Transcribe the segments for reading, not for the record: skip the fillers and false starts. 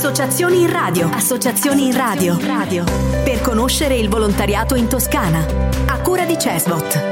Associazioni in radio. Associazioni in radio. Per conoscere il volontariato in Toscana. A cura di CESVOT.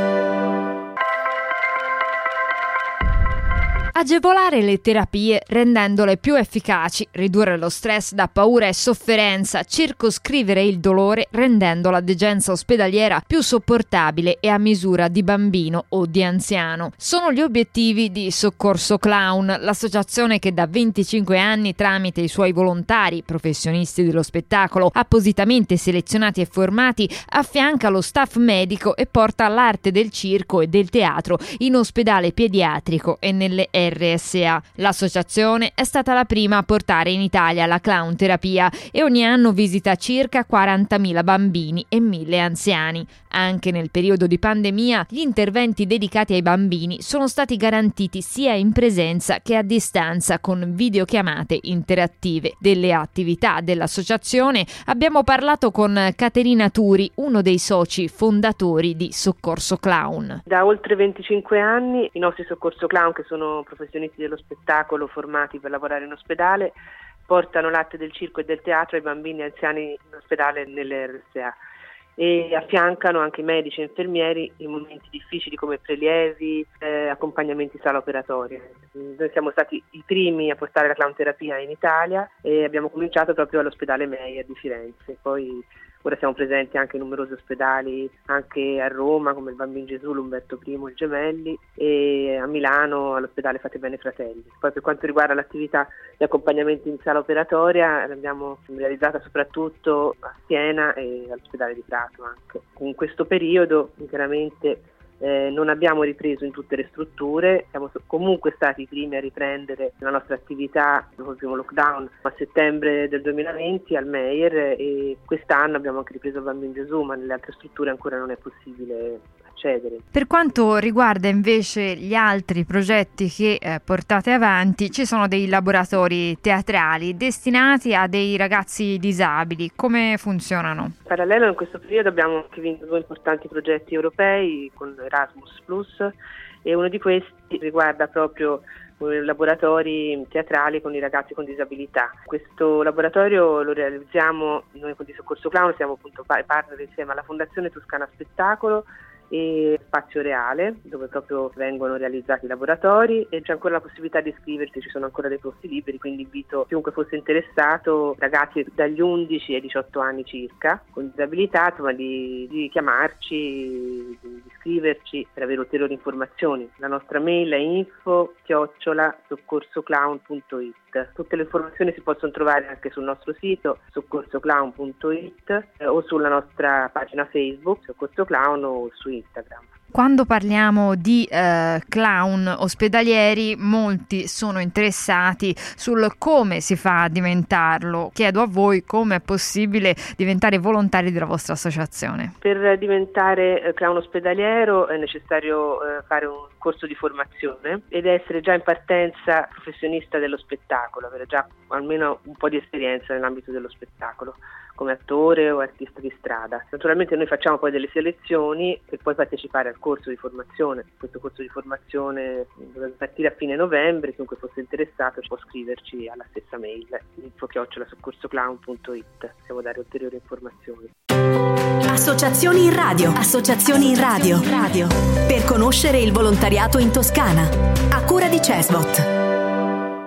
Agevolare le terapie rendendole più efficaci, ridurre lo stress da paura e sofferenza, circoscrivere il dolore rendendo la degenza ospedaliera più sopportabile e a misura di bambino o di anziano. Sono gli obiettivi di Soccorso Clown, l'associazione che da 25 anni tramite i suoi volontari, professionisti dello spettacolo, appositamente selezionati e formati, affianca lo staff medico e porta l'arte del circo e del teatro in ospedale pediatrico e nelle RSA. L'associazione è stata la prima a portare in Italia la clown terapia e ogni anno visita circa 40.000 bambini e 1.000 anziani. Anche nel periodo di pandemia gli interventi dedicati ai bambini sono stati garantiti sia in presenza che a distanza con videochiamate interattive. Delle attività dell'associazione abbiamo parlato con Caterina Turi, uno dei soci fondatori di Soccorso Clown. Da oltre 25 anni i nostri Soccorso Clown, che sono professionisti dello spettacolo formati per lavorare in ospedale, portano l'arte del circo e del teatro ai bambini e anziani in ospedale nelle RSA e affiancano anche i medici e infermieri in momenti difficili come prelievi, accompagnamenti sala operatoria. Noi siamo stati i primi a portare la clown terapia in Italia e abbiamo cominciato proprio all'ospedale Meyer di Firenze. Poi ora siamo presenti anche in numerosi ospedali, anche a Roma come il Bambino Gesù, l'Umberto I, il Gemelli, e a Milano all'ospedale Fate Bene Fratelli. Poi per quanto riguarda l'attività di accompagnamento in sala operatoria l'abbiamo realizzata soprattutto a Siena e all'ospedale di Prato anche. In questo periodo chiaramente non abbiamo ripreso in tutte le strutture, siamo comunque stati i primi a riprendere la nostra attività dopo il primo lockdown a settembre del 2020 al Meyer e quest'anno abbiamo anche ripreso il Bambino Gesù, ma nelle altre strutture ancora non è possibile accedere. Per quanto riguarda invece gli altri progetti che portate avanti, ci sono dei laboratori teatrali destinati a dei ragazzi disabili. Come funzionano? In parallelo in questo periodo abbiamo anche vinto 2 importanti progetti europei con Erasmus Plus e uno di questi riguarda proprio laboratori teatrali con i ragazzi con disabilità. Questo laboratorio lo realizziamo noi con il Soccorso Clown, siamo appunto partner insieme alla Fondazione Toscana Spettacolo e Spazio Reale, dove proprio vengono realizzati i laboratori e c'è ancora la possibilità di iscriversi, ci sono ancora dei posti liberi, quindi invito chiunque fosse interessato, ragazzi dagli 11 ai 18 anni circa, con disabilità, insomma, di chiamarci, di iscriverci per avere ulteriori informazioni. La nostra mail è info@soccorsoclown.it. Tutte le informazioni si possono trovare anche sul nostro sito soccorsoclown.it o sulla nostra pagina Facebook Soccorso Clown o su Instagram. Quando parliamo di clown ospedalieri, molti sono interessati sul come si fa a diventarlo. Chiedo a voi come è possibile diventare volontari della vostra associazione. Per diventare clown ospedaliero è necessario fare un corso di formazione ed essere già in partenza professionista dello spettacolo, avere già almeno un po' di esperienza nell'ambito dello spettacolo come attore o artista di strada. Naturalmente noi facciamo poi delle selezioni per poi partecipare al corso di formazione. Questo corso di formazione dovrebbe partire a fine novembre, chiunque fosse interessato può scriverci alla stessa mail info@soccorsoclown.it. Possiamo dare ulteriori informazioni. Associazioni in radio. Associazioni in radio. Per conoscere il volontariato in Toscana. A cura di CESVOT.